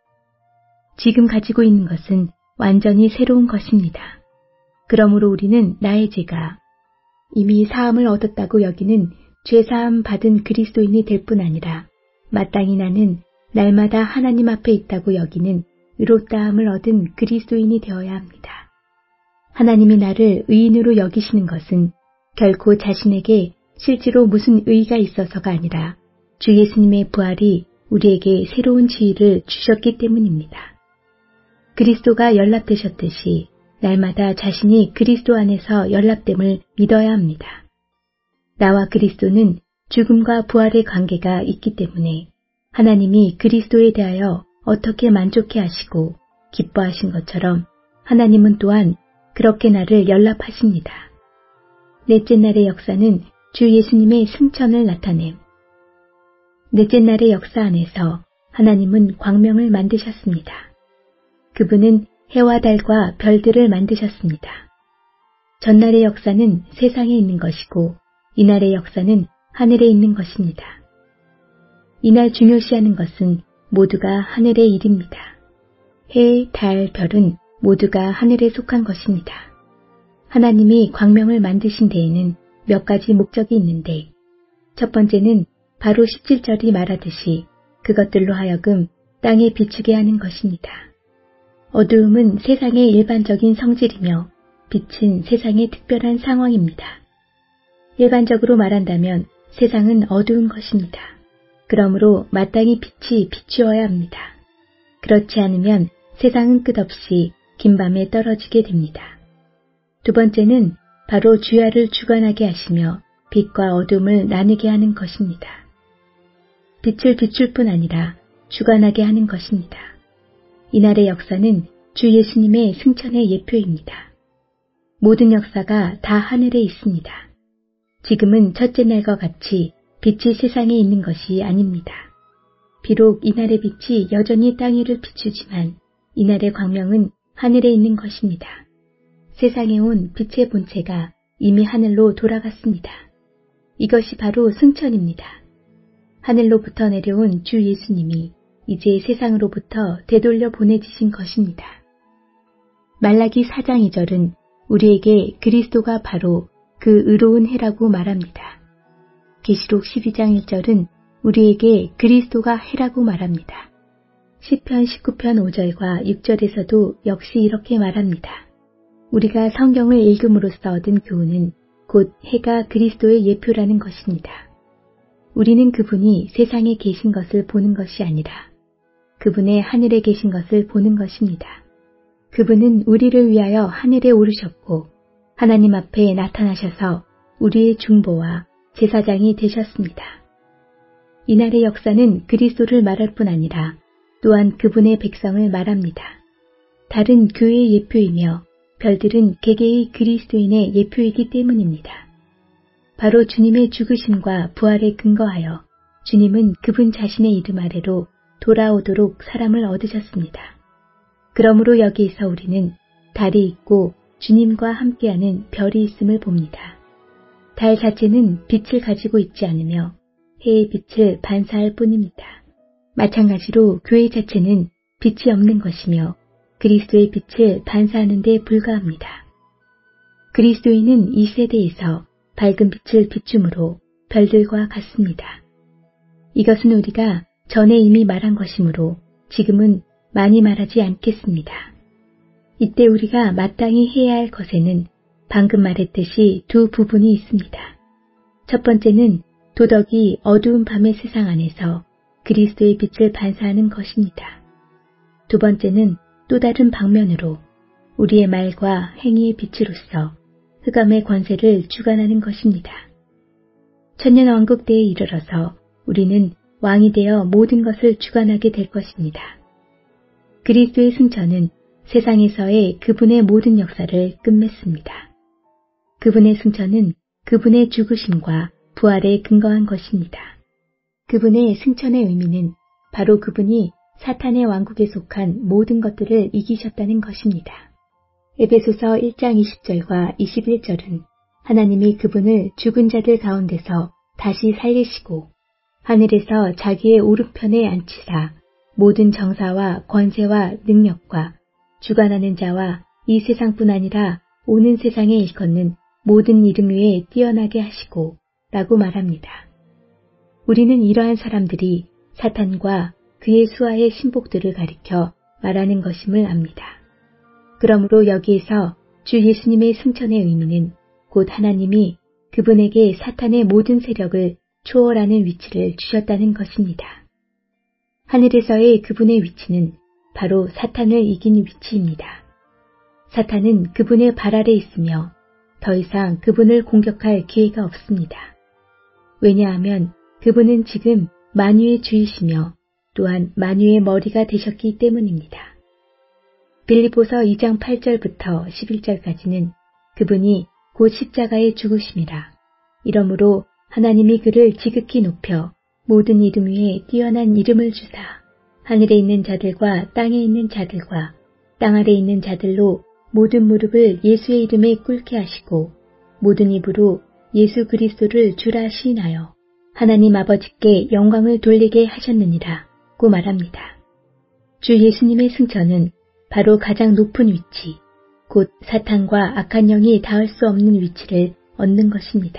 지금 가지고 있는 것은 완전히 새로운 것입니다. 그러므로 우리는 나의 죄가 이미 사함을 얻었다고 여기는 죄사함 받은 그리스도인이 될 뿐 아니라 마땅히 나는 날마다 하나님 앞에 있다고 여기는 의롭다함을 얻은 그리스도인이 되어야 합니다. 하나님이 나를 의인으로 여기시는 것은 결코 자신에게 실제로 무슨 의의가 있어서가 아니라 주 예수님의 부활이 우리에게 새로운 지위를 주셨기 때문입니다. 그리스도가 연락되셨듯이 날마다 자신이 그리스도 안에서 연락됨을 믿어야 합니다. 나와 그리스도는 죽음과 부활의 관계가 있기 때문에 하나님이 그리스도에 대하여 어떻게 만족해 하시고 기뻐하신 것처럼 하나님은 또한 그렇게 나를 연락하십니다. 넷째 날의 역사는 주 예수님의 승천을 나타냄. 넷째 날의 역사 안에서 하나님은 광명을 만드셨습니다. 그분은 해와 달과 별들을 만드셨습니다. 전날의 역사는 세상에 있는 것이고 이날의 역사는 하늘에 있는 것입니다. 이날 중요시하는 것은 모두가 하늘의 일입니다. 해, 달, 별은 모두가 하늘에 속한 것입니다. 하나님이 광명을 만드신 데에는 몇 가지 목적이 있는데 첫 번째는 바로 17절이 말하듯이 그것들로 하여금 땅에 비추게 하는 것입니다. 어두움은 세상의 일반적인 성질이며 빛은 세상의 특별한 상황입니다. 일반적으로 말한다면 세상은 어두운 것입니다. 그러므로 마땅히 빛이 비추어야 합니다. 그렇지 않으면 세상은 끝없이 긴 밤에 떨어지게 됩니다. 두 번째는 바로 주야를 주관하게 하시며 빛과 어둠을 나누게 하는 것입니다. 빛을 비출 뿐 아니라 주관하게 하는 것입니다. 이날의 역사는 주 예수님의 승천의 예표입니다. 모든 역사가 다 하늘에 있습니다. 지금은 첫째 날과 같이 빛이 세상에 있는 것이 아닙니다. 비록 이날의 빛이 여전히 땅 위를 비추지만 이날의 광명은 하늘에 있는 것입니다. 세상에 온 빛의 본체가 이미 하늘로 돌아갔습니다. 이것이 바로 승천입니다. 하늘로부터 내려온 주 예수님이 이제 세상으로부터 되돌려 보내지신 것입니다. 말라기 4장 2절은 우리에게 그리스도가 바로 그 의로운 해라고 말합니다. 계시록 12장 1절은 우리에게 그리스도가 해라고 말합니다. 시편 19편 5절과 6절에서도 역시 이렇게 말합니다. 우리가 성경을 읽음으로써 얻은 교훈은 곧 해가 그리스도의 예표라는 것입니다. 우리는 그분이 세상에 계신 것을 보는 것이 아니라 그분의 하늘에 계신 것을 보는 것입니다. 그분은 우리를 위하여 하늘에 오르셨고 하나님 앞에 나타나셔서 우리의 중보와 제사장이 되셨습니다. 이날의 역사는 그리스도를 말할 뿐 아니라 또한 그분의 백성을 말합니다. 달은 교회의 예표이며 별들은 개개의 그리스도인의 예표이기 때문입니다. 바로 주님의 죽으심과 부활에 근거하여 주님은 그분 자신의 이름 아래로 돌아오도록 사람을 얻으셨습니다. 그러므로 여기에서 우리는 달이 있고 주님과 함께하는 별이 있음을 봅니다. 달 자체는 빛을 가지고 있지 않으며 해의 빛을 반사할 뿐입니다. 마찬가지로 교회 자체는 빛이 없는 것이며 그리스도의 빛을 반사하는 데 불과합니다. 그리스도인은 이 세대에서 밝은 빛을 비춤으로 별들과 같습니다. 이것은 우리가 전에 이미 말한 것이므로 지금은 많이 말하지 않겠습니다. 이때 우리가 마땅히 해야 할 것에는 방금 말했듯이 두 부분이 있습니다. 첫 번째는 도덕이 어두운 밤의 세상 안에서 그리스도의 빛을 반사하는 것입니다. 두 번째는 또 다른 방면으로 우리의 말과 행위의 빛으로서 흑암의 권세를 주관하는 것입니다. 천년왕국 때에 이르러서 우리는 왕이 되어 모든 것을 주관하게 될 것입니다. 그리스도의 승천은 세상에서의 그분의 모든 역사를 끝맺습니다. 그분의 승천은 그분의 죽으심과 부활에 근거한 것입니다. 그분의 승천의 의미는 바로 그분이 사탄의 왕국에 속한 모든 것들을 이기셨다는 것입니다. 에베소서 1장 20절과 21절은 하나님이 그분을 죽은 자들 가운데서 다시 살리시고 하늘에서 자기의 오른편에 앉히사 모든 정사와 권세와 능력과 주관하는 자와 이 세상뿐 아니라 오는 세상에 일컫는 모든 이름 위에 뛰어나게 하시고 라고 말합니다. 우리는 이러한 사람들이 사탄과 그의 수하의 신복들을 가리켜 말하는 것임을 압니다. 그러므로 여기에서 주 예수님의 승천의 의미는 곧 하나님이 그분에게 사탄의 모든 세력을 초월하는 위치를 주셨다는 것입니다. 하늘에서의 그분의 위치는 바로 사탄을 이긴 위치입니다. 사탄은 그분의 발 아래 있으며 더 이상 그분을 공격할 기회가 없습니다. 왜냐하면 그분은 지금 만유의 주이시며 또한 만유의 머리가 되셨기 때문입니다. 빌립보서 2장 8절부터 11절까지는 그분이 곧 십자가에 죽으심이라. 이러므로 하나님이 그를 지극히 높여 모든 이름 위에 뛰어난 이름을 주사 하늘에 있는 자들과 땅에 있는 자들과 땅 아래 있는 자들로 모든 무릎을 예수의 이름에 꿇게 하시고 모든 입으로 예수 그리스도를 주라 시인하여 하나님 아버지께 영광을 돌리게 하셨느니라고 말합니다. 주 예수님의 승천은 바로 가장 높은 위치, 곧 사탄과 악한 영이 닿을 수 없는 위치를 얻는 것입니다.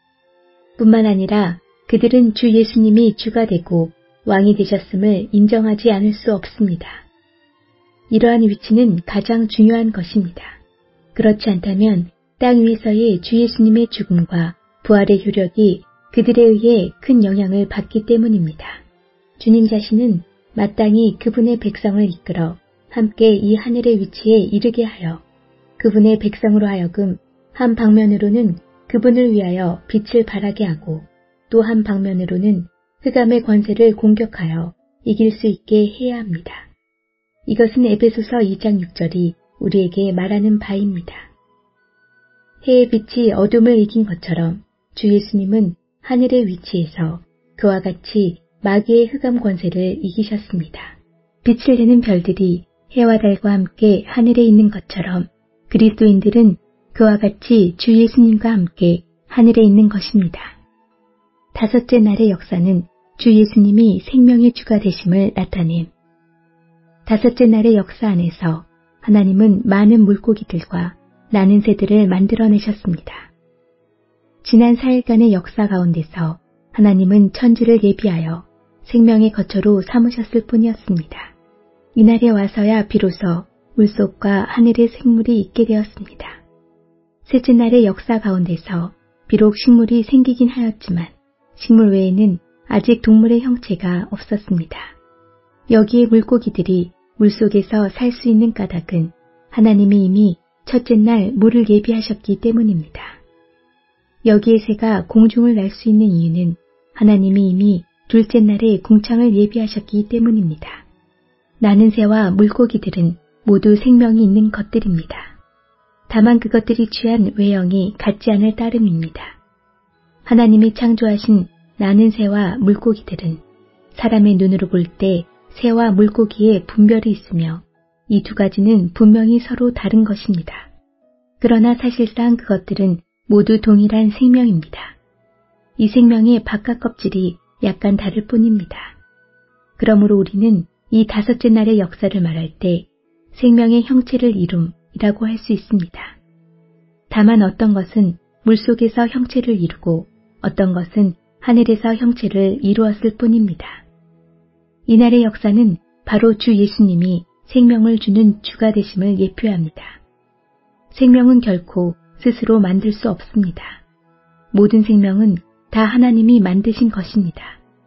뿐만 아니라 그들은 주 예수님이 주가 되고 왕이 되셨음을 인정하지 않을 수 없습니다. 이러한 위치는 가장 중요한 것입니다. 그렇지 않다면 땅 위에서의 주 예수님의 죽음과 부활의 효력이 그들에 의해 큰 영향을 받기 때문입니다. 주님 자신은 마땅히 그분의 백성을 이끌어 함께 이 하늘의 위치에 이르게 하여 그분의 백성으로 하여금 한 방면으로는 그분을 위하여 빛을 발하게 하고 또 한 방면으로는 흑암의 권세를 공격하여 이길 수 있게 해야 합니다. 이것은 에베소서 2장 6절이 우리에게 말하는 바입니다. 해의 빛이 어둠을 이긴 것처럼 주 예수님은 하늘의 위치에서 그와 같이 마귀의 흑암 권세를 이기셨습니다. 빛을 내는 별들이 해와 달과 함께 하늘에 있는 것처럼 그리스도인들은 그와 같이 주 예수님과 함께 하늘에 있는 것입니다. 다섯째 날의 역사는 주 예수님이 생명의 주가 되심을 나타냄. 다섯째 날의 역사 안에서 하나님은 많은 물고기들과 나는 새들을 만들어내셨습니다. 지난 4일간의 역사 가운데서 하나님은 천지를 예비하여 생명의 거처로 삼으셨을 뿐이었습니다. 이날에 와서야 비로소 물속과 하늘의 생물이 있게 되었습니다. 셋째 날의 역사 가운데서 비록 식물이 생기긴 하였지만 식물 외에는 아직 동물의 형체가 없었습니다. 여기에 물고기들이 물속에서 살 수 있는 까닭은 하나님이 이미 첫째 날 물을 예비하셨기 때문입니다. 여기에 새가 공중을 날 수 있는 이유는 하나님이 이미 둘째 날에 궁창을 예비하셨기 때문입니다. 나는 새와 물고기들은 모두 생명이 있는 것들입니다. 다만 그것들이 취한 외형이 같지 않을 따름입니다. 하나님이 창조하신 나는 새와 물고기들은 사람의 눈으로 볼 때 새와 물고기에 분별이 있으며 이 두 가지는 분명히 서로 다른 것입니다. 그러나 사실상 그것들은 모두 동일한 생명입니다. 이 생명의 바깥 껍질이 약간 다를 뿐입니다. 그러므로 우리는 이 다섯째 날의 역사를 말할 때 생명의 형체를 이룸이라고 할 수 있습니다. 다만 어떤 것은 물속에서 형체를 이루고 어떤 것은 하늘에서 형체를 이루었을 뿐입니다. 이날의 역사는 바로 주 예수님이 생명을 주는 주가 되심을 예표합니다. 생명은 결코 스스로 만들 수 없습니다. 모든 생명은 다 하나님이 만드신 것입니다.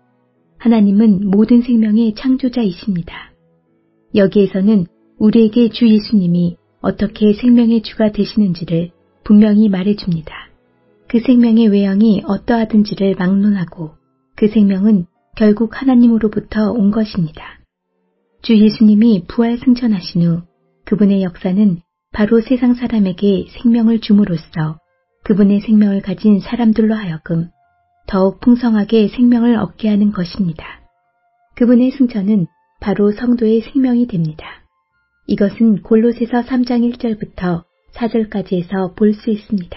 하나님은 모든 생명의 창조자이십니다. 여기에서는 우리에게 주 예수님이 어떻게 생명의 주가 되시는지를 분명히 말해줍니다. 그 생명의 외형이 어떠하든지를 막론하고 그 생명은 결국 하나님으로부터 온 것입니다. 주 예수님이 부활 승천하신 후 그분의 역사는 바로 세상 사람에게 생명을 줌으로써 그분의 생명을 가진 사람들로 하여금 더욱 풍성하게 생명을 얻게 하는 것입니다. 그분의 승천은 바로 성도의 생명이 됩니다. 이것은 골로새서 3장 1절부터 4절까지에서 볼 수 있습니다.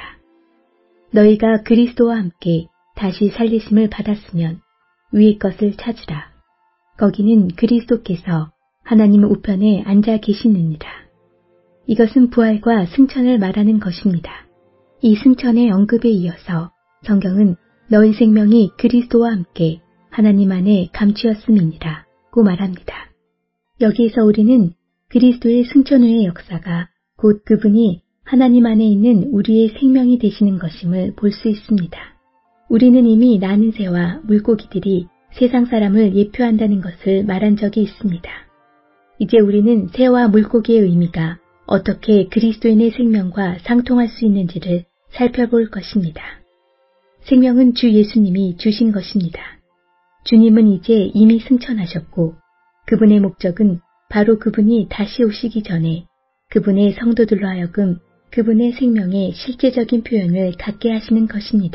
너희가 그리스도와 함께 다시 살리심을 받았으면 위의 것을 찾으라. 거기는 그리스도께서 하나님 우편에 앉아 계시느니라. 이것은 부활과 승천을 말하는 것입니다. 이 승천의 언급에 이어서 성경은 너희 생명이 그리스도와 함께 하나님 안에 감추었음이니라고 말합니다. 여기에서 우리는 그리스도의 승천 후의 역사가 곧 그분이 하나님 안에 있는 우리의 생명이 되시는 것임을 볼 수 있습니다. 우리는 이미 나는 새와 물고기들이 세상 사람을 예표한다는 것을 말한 적이 있습니다. 이제 우리는 새와 물고기의 의미가 어떻게 그리스도인의 생명과 상통할 수 있는지를 살펴볼 것입니다. 생명은 주 예수님이 주신 것입니다. 주님은 이제 이미 승천하셨고 그분의 목적은 바로 그분이 다시 오시기 전에 그분의 성도들로 하여금 그분의 생명의 실제적인 표현을 갖게 하시는 것입니다.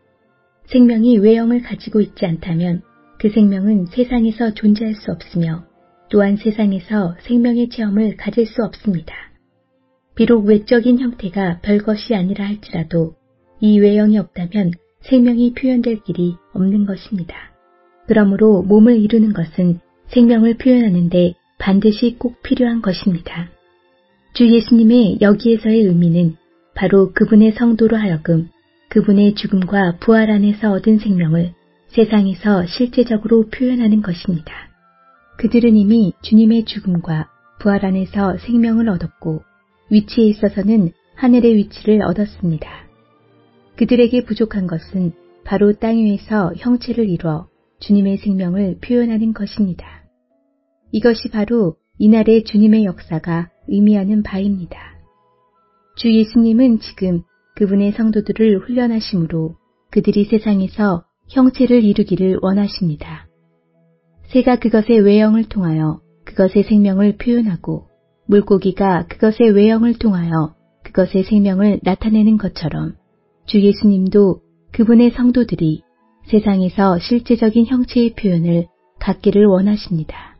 생명이 외형을 가지고 있지 않다면 그 생명은 세상에서 존재할 수 없으며 또한 세상에서 생명의 체험을 가질 수 없습니다. 비록 외적인 형태가 별것이 아니라 할지라도 이 외형이 없다면 생명이 표현될 길이 없는 것입니다. 그러므로 몸을 이루는 것은 생명을 표현하는데 반드시 꼭 필요한 것입니다. 주 예수님의 여기에서의 의미는 바로 그분의 성도로 하여금 그분의 죽음과 부활 안에서 얻은 생명을 세상에서 실제적으로 표현하는 것입니다. 그들은 이미 주님의 죽음과 부활 안에서 생명을 얻었고 위치에 있어서는 하늘의 위치를 얻었습니다. 그들에게 부족한 것은 바로 땅 위에서 형체를 이루어 주님의 생명을 표현하는 것입니다. 이것이 바로 이날의 주님의 역사가 의미하는 바입니다. 주 예수님은 지금 그분의 성도들을 훈련하심으로 그들이 세상에서 형체를 이루기를 원하십니다. 새가 그것의 외형을 통하여 그것의 생명을 표현하고 물고기가 그것의 외형을 통하여 그것의 생명을 나타내는 것처럼 주 예수님도 그분의 성도들이 세상에서 실제적인 형체의 표현을 갖기를 원하십니다.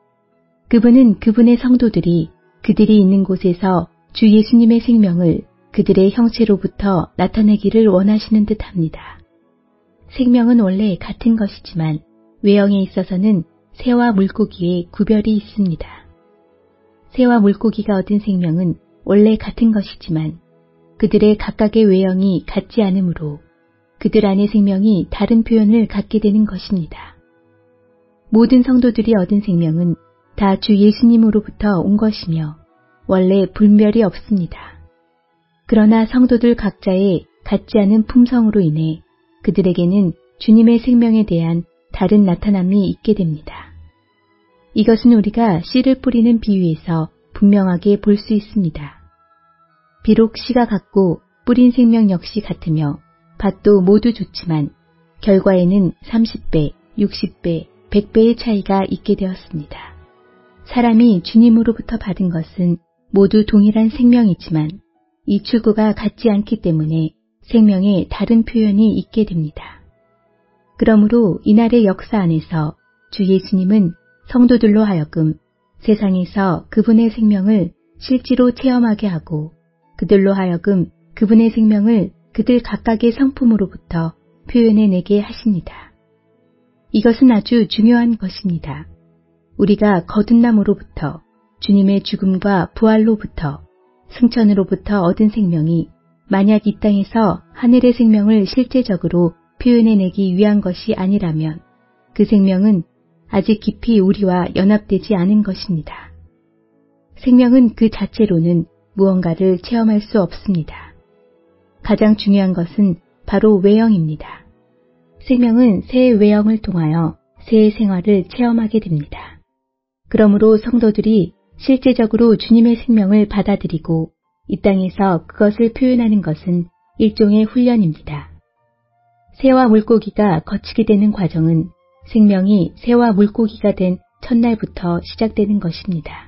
그분은 그분의 성도들이 그들이 있는 곳에서 주 예수님의 생명을 그들의 형체로부터 나타내기를 원하시는 듯합니다. 생명은 원래 같은 것이지만 외형에 있어서는 새와 물고기의 구별이 있습니다. 새와 물고기가 얻은 생명은 원래 같은 것이지만 그들의 각각의 외형이 같지 않으므로 그들 안의 생명이 다른 표현을 갖게 되는 것입니다. 모든 성도들이 얻은 생명은 다 주 예수님으로부터 온 것이며 원래 분별이 없습니다. 그러나 성도들 각자의 같지 않은 품성으로 인해 그들에게는 주님의 생명에 대한 다른 나타남이 있게 됩니다. 이것은 우리가 씨를 뿌리는 비유에서 분명하게 볼 수 있습니다. 비록 씨가 같고 뿌린 생명 역시 같으며 밭도 모두 좋지만 결과에는 30배, 60배, 100배의 차이가 있게 되었습니다. 사람이 주님으로부터 받은 것은 모두 동일한 생명이지만 이 출구가 같지 않기 때문에 생명에 다른 표현이 있게 됩니다. 그러므로 이날의 역사 안에서 주 예수님은 성도들로 하여금 세상에서 그분의 생명을 실제로 체험하게 하고 그들로 하여금 그분의 생명을 그들 각각의 성품으로부터 표현해내게 하십니다. 이것은 아주 중요한 것입니다. 우리가 거듭남으로부터 주님의 죽음과 부활로부터 승천으로부터 얻은 생명이 만약 이 땅에서 하늘의 생명을 실제적으로 표현해내기 위한 것이 아니라면 그 생명은 아직 깊이 우리와 연합되지 않은 것입니다. 생명은 그 자체로는 무언가를 체험할 수 없습니다. 가장 중요한 것은 바로 외형입니다. 생명은 새의 외형을 통하여 새의 생활을 체험하게 됩니다. 그러므로 성도들이 실제적으로 주님의 생명을 받아들이고 이 땅에서 그것을 표현하는 것은 일종의 훈련입니다. 새와 물고기가 거치게 되는 과정은 생명이 새와 물고기가 된 첫날부터 시작되는 것입니다.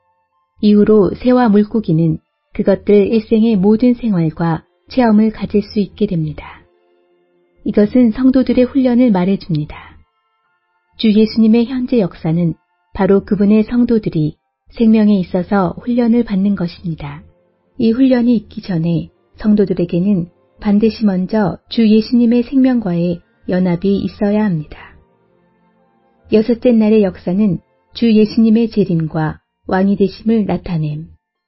이후로 새와 물고기는 그것들 일생의 모든 생활과 체험을 가질 수 있게 됩니다. 이것은 성도들의 훈련을 말해줍니다. 주 예수님의 현재 역사는 바로 그분의 성도들이 생명에 있어서 훈련을 받는 것입니다. 이 훈련이 있기 전에 성도들에게는 반드시 먼저 주 예수님의 생명과의 연합이 있어야 합니다. 여섯째 날의 역사는 주 예수님의 재림과 왕이 되심을 나타냄.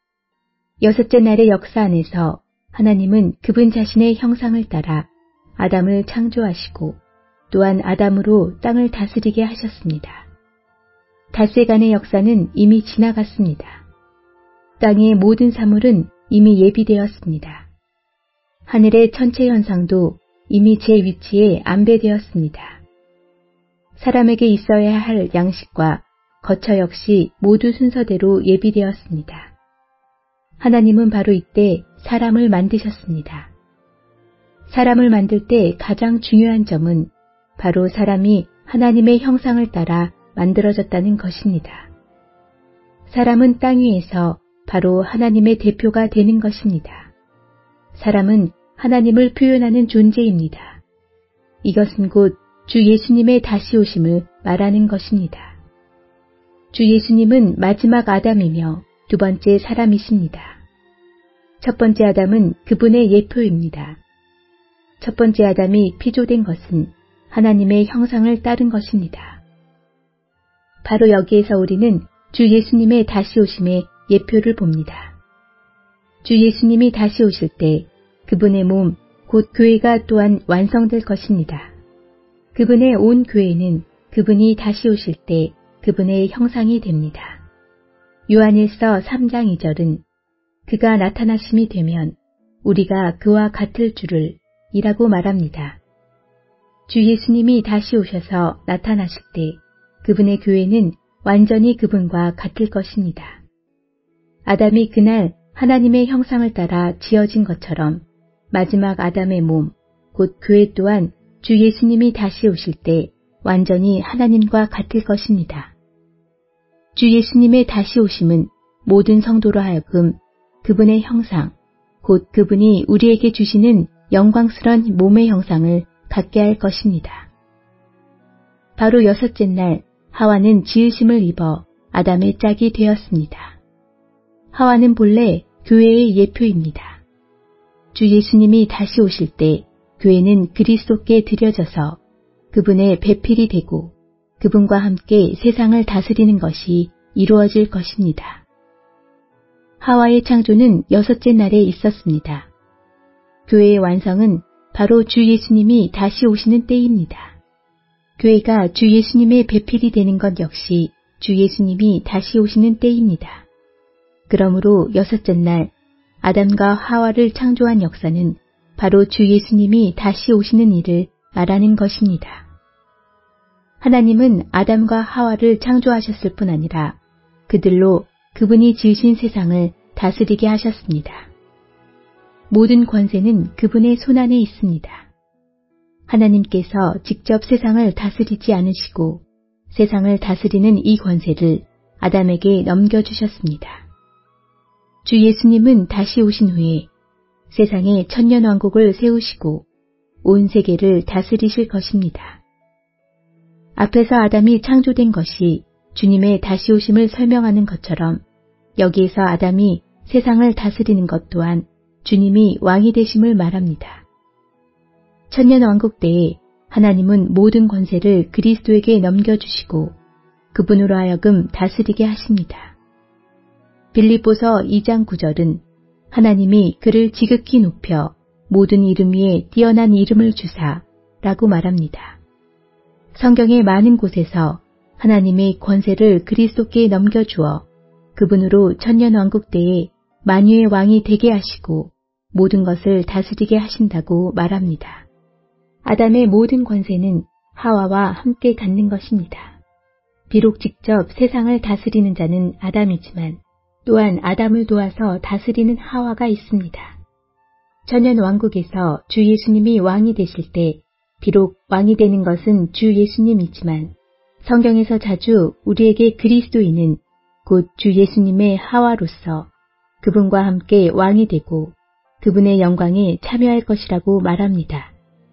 여섯째 날의 역사 안에서 하나님은 그분 자신의 형상을 따라 아담을 창조하시고 또한 아담으로 땅을 다스리게 하셨습니다. 닷새간의 역사는 이미 지나갔습니다. 땅의 모든 사물은 이미 예비되었습니다. 하늘의 천체 현상도 이미 제 위치에 안배되었습니다. 사람에게 있어야 할 양식과 거처 역시 모두 순서대로 예비되었습니다. 하나님은 바로 이때 사람을 만드셨습니다. 사람을 만들 때 가장 중요한 점은 바로 사람이 하나님의 형상을 따라 만들어졌다는 것입니다. 사람은 땅 위에서 바로 하나님의 대표가 되는 것입니다. 사람은 하나님을 표현하는 존재입니다. 이것은 곧 주 예수님의 다시 오심을 말하는 것입니다. 주 예수님은 마지막 아담이며 두 번째 사람이십니다. 첫 번째 아담은 그분의 예표입니다. 첫 번째 아담이 피조된 것은 하나님의 형상을 따른 것입니다. 바로 여기에서 우리는 주 예수님의 다시 오심의 예표를 봅니다. 주 예수님이 다시 오실 때 그분의 몸, 곧 교회가 또한 완성될 것입니다. 그분의 온 교회는 그분이 다시 오실 때 그분의 형상이 됩니다. 요한일서 3장 2절은 그가 나타나심이 되면 우리가 그와 같을 줄을 이라고 말합니다. 주 예수님이 다시 오셔서 나타나실 때 그분의 교회는 완전히 그분과 같을 것입니다. 아담이 그날 하나님의 형상을 따라 지어진 것처럼 마지막 아담의 몸, 곧 교회 또한 주 예수님이 다시 오실 때 완전히 하나님과 같을 것입니다. 주 예수님의 다시 오심은 모든 성도로 하여금 그분의 형상, 곧 그분이 우리에게 주시는 영광스런 몸의 형상을 갖게 할 것입니다. 바로 여섯째 날 하와는 지으심을 입어 아담의 짝이 되었습니다. 하와는 본래 교회의 예표입니다. 주 예수님이 다시 오실 때 교회는 그리스도께 드려져서 그분의 배필이 되고 그분과 함께 세상을 다스리는 것이 이루어질 것입니다. 하와의 창조는 여섯째 날에 있었습니다. 교회의 완성은 바로 주 예수님이 다시 오시는 때입니다. 교회가 주 예수님의 배필이 되는 것 역시 주 예수님이 다시 오시는 때입니다. 그러므로 여섯째 날 아담과 하와를 창조한 역사는 바로 주 예수님이 다시 오시는 일을 말하는 것입니다. 하나님은 아담과 하와를 창조하셨을 뿐 아니라 그들로 그분이 지으신 세상을 다스리게 하셨습니다. 모든 권세는 그분의 손안에 있습니다. 하나님께서 직접 세상을 다스리지 않으시고 세상을 다스리는 이 권세를 아담에게 넘겨주셨습니다. 주 예수님은 다시 오신 후에 세상에 천년왕국을 세우시고 온 세계를 다스리실 것입니다. 앞에서 아담이 창조된 것이 주님의 다시 오심을 설명하는 것처럼 여기에서 아담이 세상을 다스리는 것 또한 주님이 왕이 되심을 말합니다. 천년왕국 때에 하나님은 모든 권세를 그리스도에게 넘겨주시고 그분으로 하여금 다스리게 하십니다. 빌립보서 2장 9절은 하나님이 그를 지극히 높여 모든 이름 위에 뛰어난 이름을 주사 라고 말합니다. 성경의 많은 곳에서 하나님의 권세를 그리스도께 넘겨주어 그분으로 천년왕국 때에 만유의 왕이 되게 하시고 모든 것을 다스리게 하신다고 말합니다. 아담의 모든 권세는 하와와 함께 갖는 것입니다. 비록 직접 세상을 다스리는 자는 아담이지만 또한 아담을 도와서 다스리는 하와가 있습니다. 천년왕국에서 주 예수님이 왕이 되실 때 비록 왕이 되는 것은 주 예수님이지만 성경에서 자주 우리에게 그리스도인은 곧 주 예수님의 하와로서 그분과 함께 왕이 되고 그분의 영광에 참여할 것이라고 말합니다.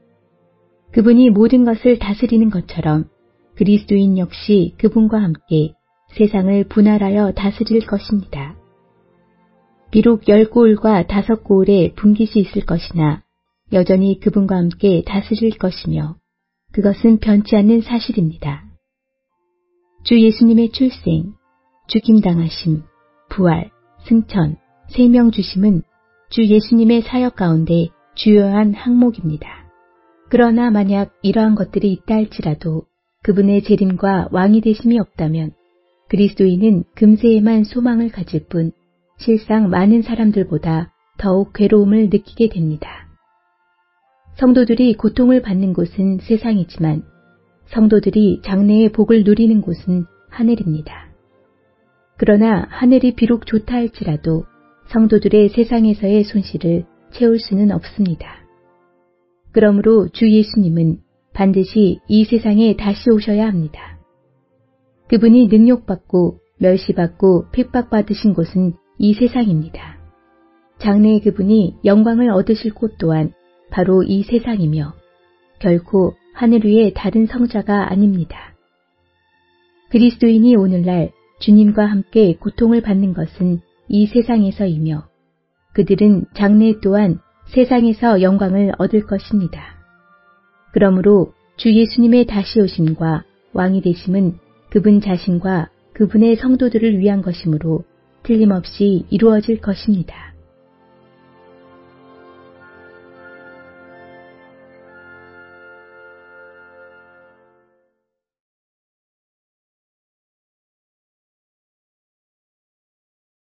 그분이 모든 것을 다스리는 것처럼 그리스도인 역시 그분과 함께 세상을 분할하여 다스릴 것입니다. 비록 10고을과 5고을의 분깃이 있을 것이나 여전히 그분과 함께 다스릴 것이며 그것은 변치 않는 사실입니다. 주 예수님의 출생, 죽임당하심, 부활, 승천, 생명 주심은 주 예수님의 사역 가운데 주요한 항목입니다. 그러나 만약 이러한 것들이 있다 할지라도 그분의 재림과 왕이 되심이 없다면 그리스도인은 금세에만 소망을 가질 뿐 실상 많은 사람들보다 더욱 괴로움을 느끼게 됩니다. 성도들이 고통을 받는 곳은 세상이지만 성도들이 장래의 복을 누리는 곳은 하늘입니다. 그러나 하늘이 비록 좋다 할지라도 성도들의 세상에서의 손실을 채울 수는 없습니다. 그러므로 주 예수님은 반드시 이 세상에 다시 오셔야 합니다. 그분이 능욕받고 멸시받고 핍박받으신 곳은 이 세상입니다. 장래의 그분이 영광을 얻으실 곳 또한 바로 이 세상이며 결코 하늘 위의 다른 성자가 아닙니다. 그리스도인이 오늘날 주님과 함께 고통을 받는 것은 이 세상에서이며 그들은 장래 또한 세상에서 영광을 얻을 것입니다. 그러므로 주 예수님의 다시 오심과 왕이 되심은 그분 자신과 그분의 성도들을 위한 것이므로 틀림없이 이루어질 것입니다.